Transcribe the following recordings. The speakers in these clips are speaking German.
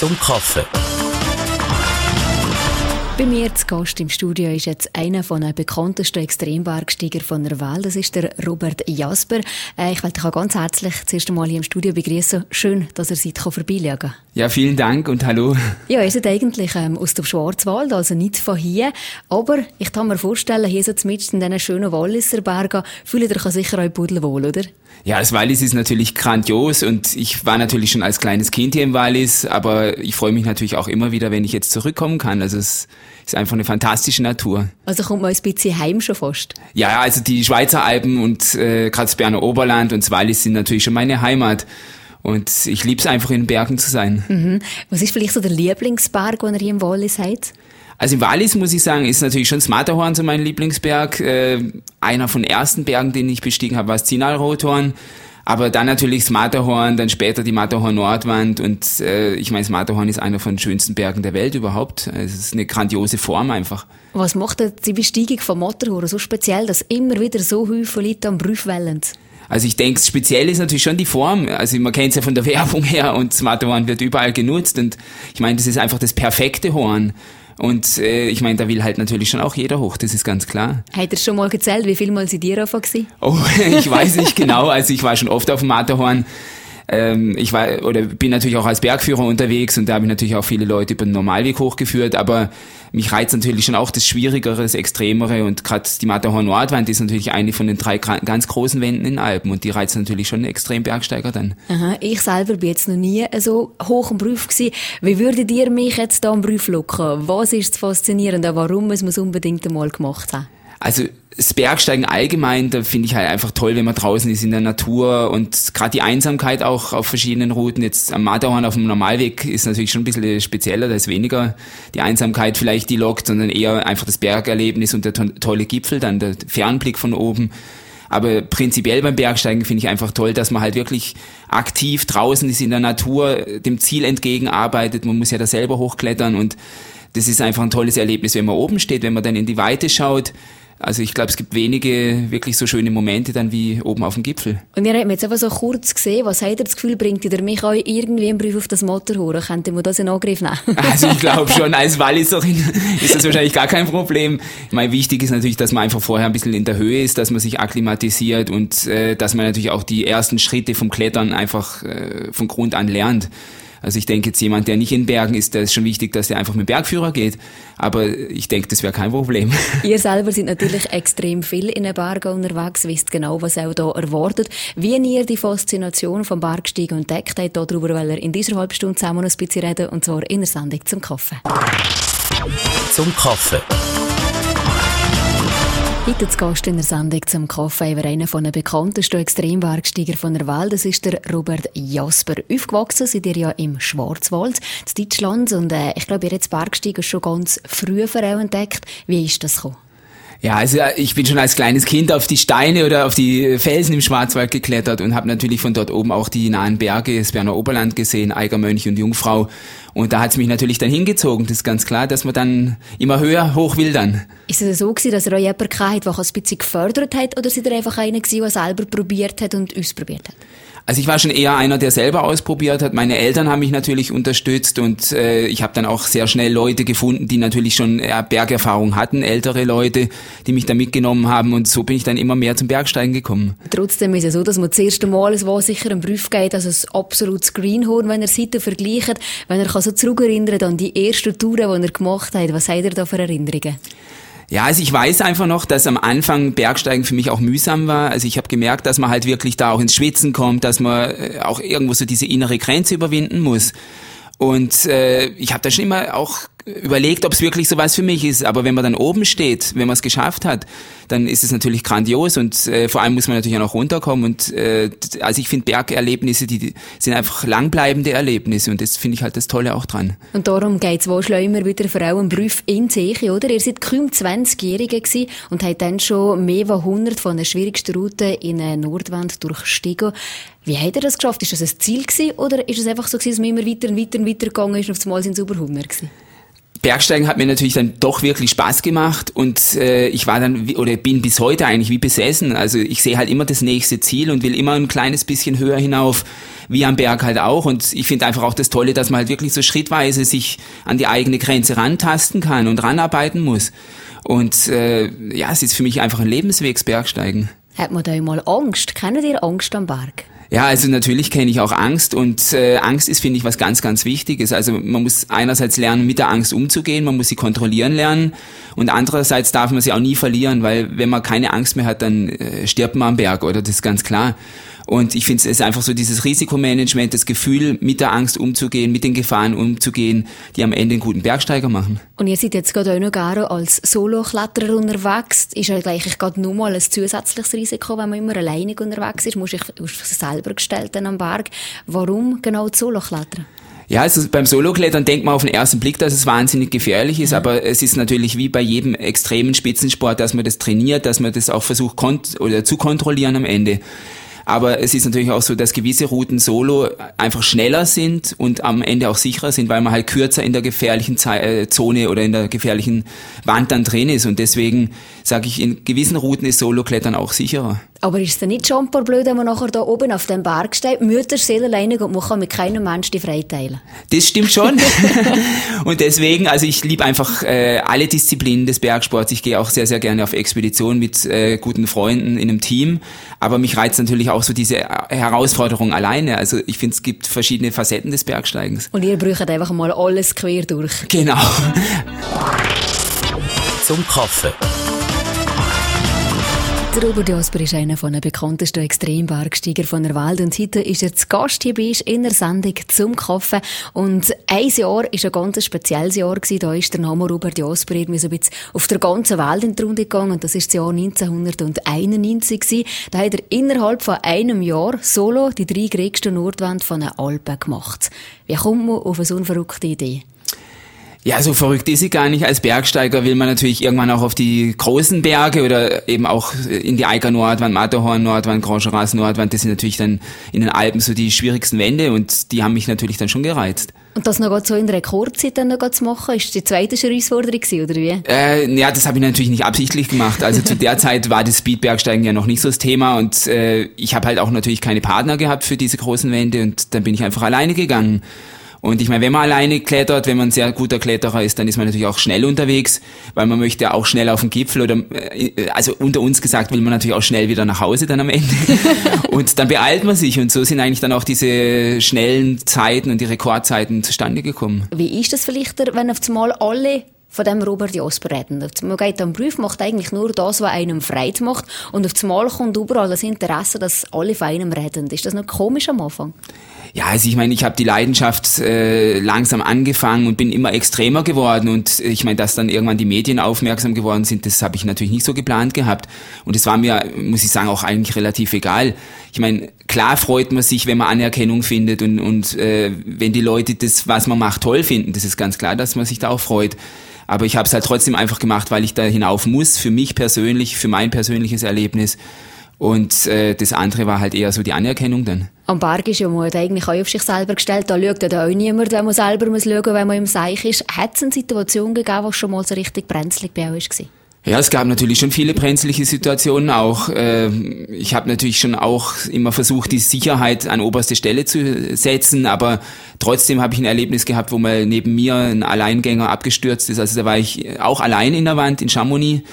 zum Kaffee. Bei mir zu Gast im Studio ist jetzt einer von den bekanntesten Extrembergsteiger von der Welt. Das ist der Robert Jasper. Ich wollte dich auch ganz herzlich das erste Mal hier im Studio begrüßen. Schön, dass ihr seid vorbeischauen kann. Ja, vielen Dank und hallo. Ja, ihr seid eigentlich aus dem Schwarzwald, also nicht von hier. Aber ich kann mir vorstellen, hier so mitten in diesen schönen Walliser Bergen fühlt ihr euch sicher auch pudelwohl, oder? Ja, das Wallis ist natürlich grandios und ich war natürlich schon als kleines Kind hier im Wallis, aber ich freue mich natürlich auch immer wieder, wenn ich jetzt zurückkommen kann. Also es ist einfach eine fantastische Natur. Also kommt man ein bisschen heim schon fast? Ja, also die Schweizer Alpen und gerade das Berner Oberland und das Wallis sind natürlich schon meine Heimat. Und ich liebe es einfach, in den Bergen zu sein. Mhm. Was ist vielleicht so der Lieblingsberg, den ihr hier im Wallis habt? Also im Wallis, muss ich sagen, ist natürlich schon das Matterhorn so mein Lieblingsberg. Einer von den ersten Bergen, den ich bestiegen habe, war das Zinalrothorn. Aber dann natürlich das Matterhorn, dann später die Matterhorn-Nordwand. Und ich meine, das Matterhorn ist einer von den schönsten Bergen der Welt überhaupt. Es ist eine grandiose Form einfach. Was macht die Besteigung vom Matterhorn so speziell, dass immer wieder so viele Leute am Beruf wollen? Also ich denke, speziell ist natürlich schon die Form. Also man kennt es ja von der Werbung her und das Matterhorn wird überall genutzt. Und ich meine, das ist einfach das perfekte Horn. Und ich meine, da will halt natürlich schon auch jeder hoch, das ist ganz klar. Hat er schon mal gezählt, wie viel Mal Sie dir auf gewesen? Oh, ich weiß nicht genau, also ich war schon oft auf dem Matterhorn. Bin natürlich auch als Bergführer unterwegs und da habe ich natürlich auch viele Leute über den Normalweg hochgeführt, aber mich reizt natürlich schon auch das Schwierigere, das Extremere und gerade die Matterhorn-Nordwand ist natürlich eine von den 3 ganz großen Wänden in den Alpen und die reizt natürlich schon einen Extrembergsteiger dann. Aha, ich selber bin jetzt noch nie so hoch im Beruf gewesen. Wie würdet ihr mich jetzt da am Beruf locken? Was ist das Faszinierende? Warum muss man es unbedingt einmal gemacht haben? Also das Bergsteigen allgemein, da finde ich halt einfach toll, wenn man draußen ist in der Natur und gerade die Einsamkeit auch auf verschiedenen Routen. Jetzt am Matterhorn auf dem Normalweg ist natürlich schon ein bisschen spezieller, da ist weniger die Einsamkeit vielleicht, die lockt, sondern eher einfach das Bergerlebnis und der tolle Gipfel, dann der Fernblick von oben. Aber prinzipiell beim Bergsteigen finde ich einfach toll, dass man halt wirklich aktiv draußen ist in der Natur, dem Ziel entgegenarbeitet. Man muss ja da selber hochklettern und das ist einfach ein tolles Erlebnis, wenn man oben steht, wenn man dann in die Weite schaut. Also ich glaube, es gibt wenige wirklich so schöne Momente dann wie oben auf dem Gipfel. Und wir haben jetzt einfach so kurz gesehen, was habt ihr das Gefühl, bringt ihr mich auch irgendwie im Brief auf das Matterhorn? Könnt ihr mir das in Angriff nehmen? Also ich glaube schon, als Walliserin ist das wahrscheinlich gar kein Problem. Ich meine, wichtig ist natürlich, dass man einfach vorher ein bisschen in der Höhe ist, dass man sich akklimatisiert und dass man natürlich auch die ersten Schritte vom Klettern einfach von Grund an lernt. Also ich denke jetzt jemand, der nicht in Bergen ist, da ist schon wichtig, dass er einfach mit dem Bergführer geht. Aber ich denke, das wäre kein Problem. Ihr selber sind natürlich extrem viel in den Bergen unterwegs, wisst genau, was auch da erwartet. Wie ihr die Faszination vom Bergsteigen entdeckt habt, darüber wollen wir in dieser halben Stunde zusammen noch ein bisschen reden, und zwar in der Sendung zum Kaffee. Zum Kaffee. Heute zu Gast in der Sendung zum Kaffee war einer von den bekanntesten Extrembergsteiger von der Welt. Das ist der Robert Jasper. Aufgewachsen seid ihr ja im Schwarzwald, in Deutschland. Und ich glaube, ihr habt das Bergsteigen schon ganz früh entdeckt. Wie ist das gekommen? Ja, also ich bin schon als kleines Kind auf die Steine oder auf die Felsen im Schwarzwald geklettert und habe natürlich von dort oben auch die nahen Berge, das Berner Oberland gesehen, Eigermönch und Jungfrau. Und da hat's mich natürlich dann hingezogen. Das ist ganz klar, dass man dann immer höher hoch will dann. Ist es so gewesen, dass ihr euch jemanden gehabt, der ein bisschen gefördert hat, oder seid ihr einfach einer gewesen, der selber probiert hat und ausprobiert hat? Also ich war schon eher einer, der selber ausprobiert hat. Meine Eltern haben mich natürlich unterstützt und ich habe dann auch sehr schnell Leute gefunden, die natürlich schon Bergerfahrung hatten, ältere Leute, die mich da mitgenommen haben, und so bin ich dann immer mehr zum Bergsteigen gekommen. Trotzdem ist es so, dass man das erste Mal, es war sicher ein Beruf geht, also ein absolutes Greenhorn, wenn ihr Seiten vergleicht, wenn ihr so zurückerinnert an die ersten Touren, die ihr gemacht habt. Was habt ihr da für Erinnerungen? Ja, also ich weiß einfach noch, dass am Anfang Bergsteigen für mich auch mühsam war. Also ich habe gemerkt, dass man halt wirklich da auch ins Schwitzen kommt, dass man auch irgendwo so diese innere Grenze überwinden muss. Und ich habe da schon immer auch überlegt, ob es wirklich so was für mich ist. Aber wenn man dann oben steht, wenn man es geschafft hat, dann ist es natürlich grandios. Und vor allem muss man natürlich auch noch runterkommen. Und also ich finde, Bergerlebnisse, die sind einfach langbleibende Erlebnisse. Und das finde ich halt das Tolle auch dran. Und darum geht's wohl schon immer wieder vor allem Beruf in sich, oder? Ihr seid kaum 20-Jährige gewesen und habt dann schon mehr als 100 von den schwierigsten Routen in Nordwand durchstiegen. Wie habt ihr das geschafft? Ist das ein Ziel gewesen, oder ist es einfach so gewesen, dass man immer weiter und weiter und weiter gegangen ist und auf einmal sind es über 100 gewesen? Bergsteigen hat mir natürlich dann doch wirklich Spaß gemacht und ich war dann oder bin bis heute eigentlich wie besessen. Also ich sehe halt immer das nächste Ziel und will immer ein kleines bisschen höher hinauf, wie am Berg halt auch. Und ich finde einfach auch das Tolle, dass man halt wirklich so schrittweise sich an die eigene Grenze rantasten kann und ranarbeiten muss. Und es ist für mich einfach ein Lebensweg, das Bergsteigen. Hat man da mal Angst? Kennt ihr Angst am Berg? Ja, also natürlich kenne ich auch Angst und Angst ist, finde ich, was ganz, ganz Wichtiges. Also man muss einerseits lernen, mit der Angst umzugehen, man muss sie kontrollieren lernen und andererseits darf man sie auch nie verlieren, weil wenn man keine Angst mehr hat, dann stirbt man am Berg, oder? Das ist ganz klar. Und ich finde, es ist einfach so dieses Risikomanagement, das Gefühl, mit der Angst umzugehen, mit den Gefahren umzugehen, die am Ende einen guten Bergsteiger machen. Und ihr seid jetzt gerade auch noch gerne als Solo-Kletterer unterwegs. Ist ja gleich gerade nur mal ein zusätzliches Risiko, wenn man immer alleinig unterwegs ist. Muss ich auf sich selber gestellt dann am Berg. Warum genau das Solo-Klettern? Ja, also beim Soloklettern denkt man auf den ersten Blick, dass es wahnsinnig gefährlich ist, aber es ist natürlich wie bei jedem extremen Spitzensport, dass man das trainiert, dass man das auch versucht zu kontrollieren am Ende. Aber es ist natürlich auch so, dass gewisse Routen solo einfach schneller sind und am Ende auch sicherer sind, weil man halt kürzer in der gefährlichen Zone oder in der gefährlichen Wand dann drin ist. Und deswegen sage ich, in gewissen Routen ist Soloklettern auch sicherer. Aber ist es denn nicht schon ein paar blöd, wenn man nachher da oben auf dem Berg steht, Mütter seelenleinig und man kann mit keinem Menschen die frei teilen? Das stimmt schon. Und deswegen, also ich liebe einfach alle Disziplinen des Bergsports. Ich gehe auch sehr, sehr gerne auf Expeditionen mit guten Freunden in einem Team. Aber mich reizt natürlich auch so diese Herausforderung alleine. Also ich finde, es gibt verschiedene Facetten des Bergsteigens. Und ihr braucht einfach mal alles quer durch. Genau. Zum Kaffee. Der Robert Jasper ist einer der bekanntesten Extrembergsteiger von der Welt und heute ist er zu Gast hier bei uns in der Sendung «Zum Kaffee». Und ein Jahr war ein ganz spezielles Jahr gewesen. Da ist der Name Robert Jasper irgendwie so ein bisschen auf der ganzen Welt in die Runde gegangen und das ist das Jahr 1991 gewesen. Da hat er innerhalb von einem Jahr solo die 3 größten Nordwände von den Alpen gemacht. Wie kommt man auf so eine verrückte Idee? Ja, so verrückt ist sie gar nicht. Als Bergsteiger will man natürlich irgendwann auch auf die großen Berge oder eben auch in die Eiger Nordwand, Matterhorn Nordwand, Grand Charras Nordwand. Das sind natürlich dann in den Alpen so die schwierigsten Wände und die haben mich natürlich dann schon gereizt. Und das noch so in Rekordzeit dann noch zu machen, ist die zweite Herausforderung gewesen, oder wie? Ja, das habe ich natürlich nicht absichtlich gemacht. Also zu der Zeit war das Speedbergsteigen ja noch nicht so das Thema und ich habe halt auch natürlich keine Partner gehabt für diese großen Wände und dann bin ich einfach alleine gegangen. Und ich meine, wenn man alleine klettert, wenn man ein sehr guter Kletterer ist, dann ist man natürlich auch schnell unterwegs, weil man möchte auch schnell auf den Gipfel oder, also unter uns gesagt, will man natürlich auch schnell wieder nach Hause dann am Ende. Und dann beeilt man sich und so sind eigentlich dann auch diese schnellen Zeiten und die Rekordzeiten zustande gekommen. Wie ist das vielleicht, wenn auf einmal alle von dem Robert Jasper reden? Man geht am Beruf, macht eigentlich nur das, was einem Freude macht und auf einmal kommt überall das Interesse, dass alle von einem reden. Ist das noch komisch am Anfang? Ja, also ich meine, ich habe die Leidenschaft langsam angefangen und bin immer extremer geworden und ich meine, dass dann irgendwann die Medien aufmerksam geworden sind, das habe ich natürlich nicht so geplant gehabt und es war mir, muss ich sagen, auch eigentlich relativ egal. Ich meine, klar freut man sich, wenn man Anerkennung findet und wenn die Leute das, was man macht, toll finden, das ist ganz klar, dass man sich da auch freut. Aber ich habe es halt trotzdem einfach gemacht, weil ich da hinauf muss, für mich persönlich, für mein persönliches Erlebnis. Und das andere war halt eher so die Anerkennung dann. Am Berg ist ja man eigentlich auch auf sich selber gestellt. Da schaut ja auch niemand, wenn man selber schauen muss, wenn man im Seich ist. Hat es eine Situation gegeben, die schon mal so richtig brenzlig bei euch war? Ja, es gab natürlich schon viele brenzliche Situationen auch. Ich habe natürlich schon auch immer versucht, die Sicherheit an oberste Stelle zu setzen, aber trotzdem habe ich ein Erlebnis gehabt, wo mal neben mir ein Alleingänger abgestürzt ist. Also da war ich auch allein in der Wand in Chamonix.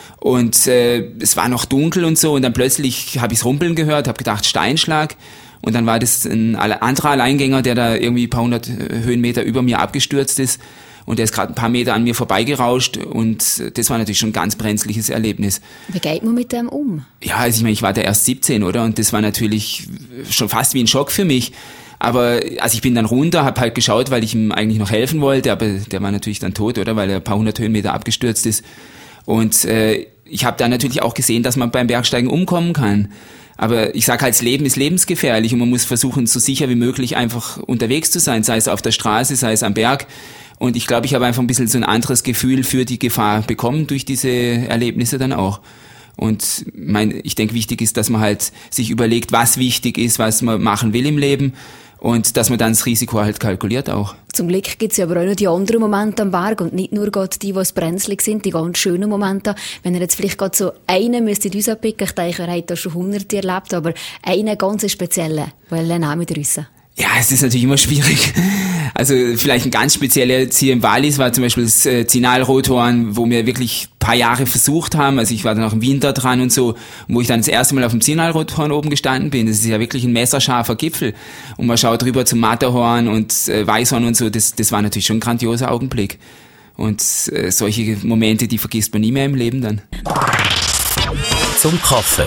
Und es war noch dunkel und so und dann plötzlich habe ich es rumpeln gehört, habe gedacht Steinschlag und dann war das ein anderer Alleingänger, der da irgendwie ein paar 100 Höhenmeter über mir abgestürzt ist und der ist gerade ein paar Meter an mir vorbeigerauscht und das war natürlich schon ein ganz brenzliches Erlebnis. Wie geht man mit dem um? Ja, also ich meine, ich war da erst 17, oder? Und das war natürlich schon fast wie ein Schock für mich. Aber also ich bin dann runter, habe halt geschaut, weil ich ihm eigentlich noch helfen wollte, aber der war natürlich dann tot, oder? Weil er ein paar 100 Höhenmeter abgestürzt ist. Und ich habe da natürlich auch gesehen, dass man beim Bergsteigen umkommen kann. Aber ich sage halt, das Leben ist lebensgefährlich und man muss versuchen, so sicher wie möglich einfach unterwegs zu sein, sei es auf der Straße, sei es am Berg. Und ich glaube, ich habe einfach ein bisschen so ein anderes Gefühl für die Gefahr bekommen durch diese Erlebnisse dann auch. Und ich denke, wichtig ist, dass man halt sich überlegt, was wichtig ist, was man machen will im Leben. Und dass man dann das Risiko halt kalkuliert auch. Zum Glück gibt es ja aber auch noch die anderen Momente am Berg und nicht nur gerade die brenzlig sind, die ganz schönen Momente. Wenn ihr jetzt vielleicht gerade so einen müsstet rauspicken, ich denke, ihr habt da schon Hunderte erlebt, aber einen ganz speziellen, welchen Namen ihr wissen? Ja, es ist natürlich immer schwierig. Also vielleicht ein ganz spezieller jetzt hier im Wallis war zum Beispiel das Zinal-Rothorn, wo wir wirklich ein paar Jahre versucht haben. Also ich war dann auch im Winter dran und so, wo ich dann das erste Mal auf dem Zinal-Rothorn oben gestanden bin. Das ist ja wirklich ein messerscharfer Gipfel. Und man schaut rüber zum Matterhorn und Weißhorn und so. Das war natürlich schon ein grandioser Augenblick. Und solche Momente, die vergisst man nie mehr im Leben dann. Zum Kaffee.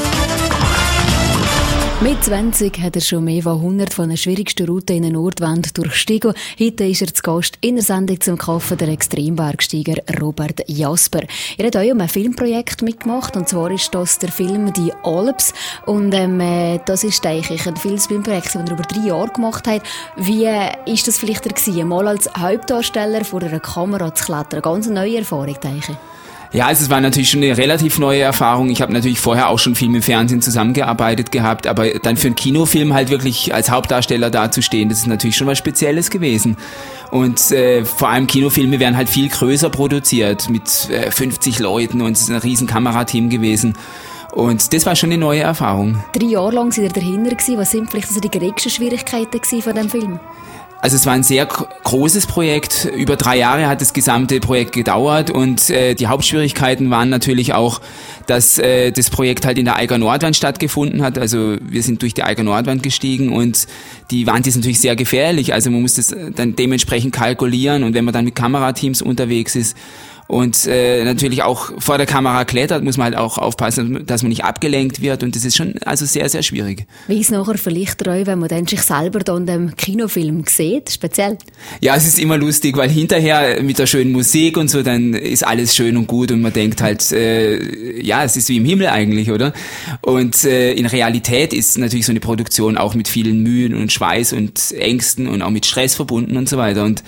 Mit 20 hat er schon mehr als 100 von den schwierigsten Routen in der Nordwand durchstiegen. Heute ist er zu Gast in der Sendung zum Kaffee, der Extrembergsteiger Robert Jasper. Er hat auch ein Filmprojekt mitgemacht, und zwar ist das der Film «Die Alps». Und das ist eigentlich ein Filmprojekt, das er über 3 Jahre gemacht hat. Wie ist das vielleicht mal als Hauptdarsteller vor einer Kamera zu klettern? Ganz eine neue Erfahrung, denke ich. Ja, also es war natürlich schon eine relativ neue Erfahrung. Ich habe natürlich vorher auch schon viel mit Fernsehen zusammengearbeitet gehabt, aber dann für einen Kinofilm halt wirklich als Hauptdarsteller dazustehen, das ist natürlich schon was Spezielles gewesen. Und vor allem Kinofilme werden halt viel größer produziert, mit 50 Leuten, und es ist ein riesen Kamerateam gewesen. Und das war schon eine neue Erfahrung. 3 Jahre lang seid ihr dahinter gewesen. Was sind vielleicht also die größten Schwierigkeiten von diesem Film? Also es war ein sehr großes Projekt. Über 3 Jahre hat das gesamte Projekt gedauert, und die Hauptschwierigkeiten waren natürlich auch, dass das Projekt halt in der Eiger Nordwand stattgefunden hat. Also wir sind durch die Eiger Nordwand gestiegen, und die Wand ist natürlich sehr gefährlich. Also man muss das dann dementsprechend kalkulieren, und wenn man dann mit Kamerateams unterwegs ist und natürlich auch vor der Kamera klettert, muss man halt auch aufpassen, dass man nicht abgelenkt wird, und das ist schon also sehr, sehr schwierig. Wie ist es nachher vielleicht euch, wenn man dann sich selber dann dem Kinofilm sieht, speziell? Ja, es ist immer lustig, weil hinterher mit der schönen Musik und so, dann ist alles schön und gut, und man denkt halt, ja, es ist wie im Himmel eigentlich, oder? Und in Realität ist natürlich so eine Produktion auch mit vielen Mühen und Schweiß und Ängsten und auch mit Stress verbunden und so weiter, und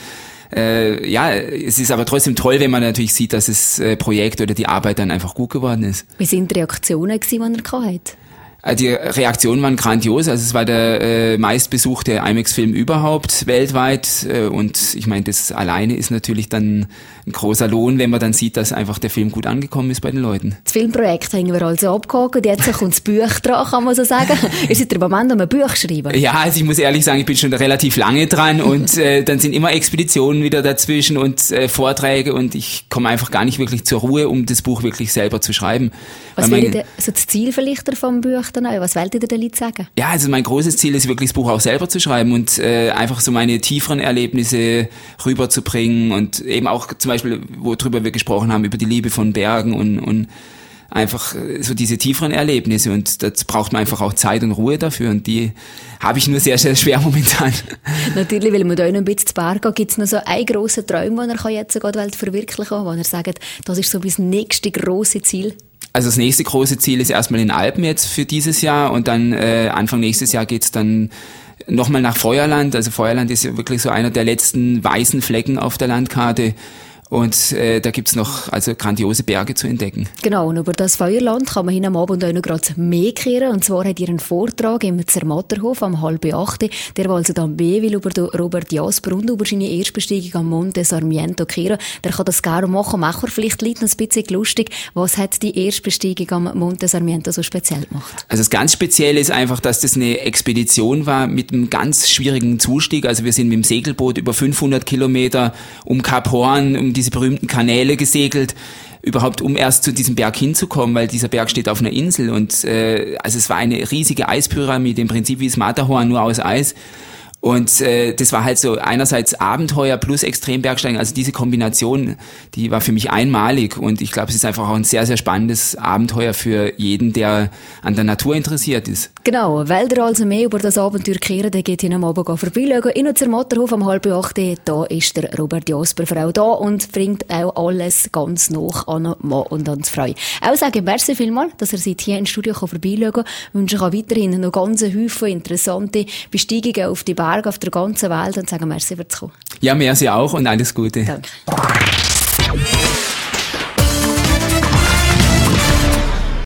ja, es ist aber trotzdem toll, wenn man natürlich sieht, dass das Projekt oder die Arbeit dann einfach gut geworden ist. Wie sind die Reaktionen gewesen, die ihr hattet? Die Reaktionen waren grandios. Also es war der meistbesuchte IMAX-Film überhaupt weltweit, und ich meine, das alleine ist natürlich dann ein großer Lohn, wenn man dann sieht, dass einfach der Film gut angekommen ist bei den Leuten. Das Filmprojekt haben wir also abgehakt, jetzt kommt das Buch dran, kann man so sagen. Ihr seid im Moment am Buch schreiben. Ja, also ich muss ehrlich sagen, ich bin schon relativ lange dran, und dann sind immer Expeditionen wieder dazwischen und Vorträge, und ich komme einfach gar nicht wirklich zur Ruhe, um das Buch wirklich selber zu schreiben. Was wäre denn so das Ziel vielleicht vom Buch dann auch? Was wollt ihr den Leuten sagen? Ja, also mein großes Ziel ist wirklich, das Buch auch selber zu schreiben und einfach so meine tieferen Erlebnisse rüberzubringen, und eben auch zum Beispiel, worüber wir gesprochen haben, über die Liebe von Bergen und einfach so diese tieferen Erlebnisse, und das braucht man einfach auch Zeit und Ruhe dafür, und die habe ich nur sehr, sehr schwer momentan. Natürlich, weil wir da noch ein bisschen zu Berg gehen, gibt es noch so einen grossen Traum, den er jetzt gerade verwirklichen kann, wo er sagt, das ist so das nächste grosse Ziel? Also das nächste große Ziel ist erstmal in den Alpen jetzt für dieses Jahr, und dann Anfang nächstes Jahr geht's dann nochmal nach Feuerland. Also Feuerland ist ja wirklich so einer der letzten weißen Flecken auf der Landkarte. Und da gibt's noch also grandiose Berge zu entdecken. Genau, und über das Feuerland kann man hin am Abend auch noch gerade mehr kehren. Und zwar hat ihr einen Vortrag im Zermatterhof am 7:30. Der will also dann mehr will über den Robert Jasper und über seine Erstbesteigung am Monte Sarmiento kehren. Der kann das gerne machen. Machen wir vielleicht ein bisschen lustig. Was hat die Erstbesteigung am Monte Sarmiento so speziell gemacht? Also das ganz Spezielle ist einfach, dass das eine Expedition war mit einem ganz schwierigen Zustieg. Also wir sind mit dem Segelboot über 500 Kilometer um Kap Horn, um diese berühmten Kanäle gesegelt, überhaupt um erst zu diesem Berg hinzukommen, weil dieser Berg steht auf einer Insel, und also es war eine riesige Eispyramide, im Prinzip wie das Matterhorn, nur aus Eis. Und das war halt so einerseits Abenteuer plus Extrembergsteigen, also diese Kombination, die war für mich einmalig, und ich glaube, es ist einfach auch ein sehr, sehr spannendes Abenteuer für jeden, der an der Natur interessiert ist. Genau, weil ihr also mehr über das Abenteuer kehren, dann geht ihr am Abend vorbeischauen. In unserem Matterhof am 7:30, da ist der Robert Jasper für auch da und bringt auch alles ganz nach an Mann und ans Freu. Auch sage ich merci vielmals, dass ihr seid hier ins Studio vorbeischauen kann. Ich wünsche euch auch weiterhin noch ganz Haufen interessante Besteigungen auf die Berge auf der ganzen Welt, und sagen merci fürs Kommen. Ja, merci auch und alles Gute. Danke.